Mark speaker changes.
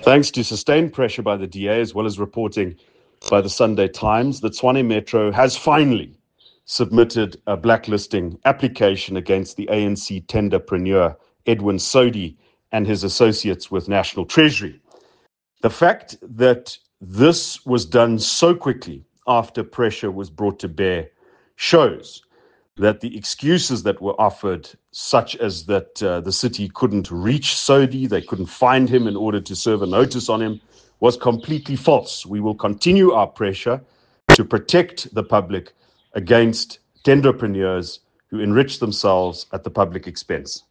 Speaker 1: Thanks to sustained pressure by the DA, as well as reporting by the Sunday Times, the Tshwane Metro has finally submitted a blacklisting application against the ANC tenderpreneur Edwin Sodi and his associates with National Treasury. The fact that this was done so quickly after pressure was brought to bear shows that the excuses that were offered, such as that the city couldn't reach Sodi, they couldn't find him in order to serve a notice on him, was completely false. We will continue our pressure to protect the public against tenderpreneurs who enrich themselves at the public expense.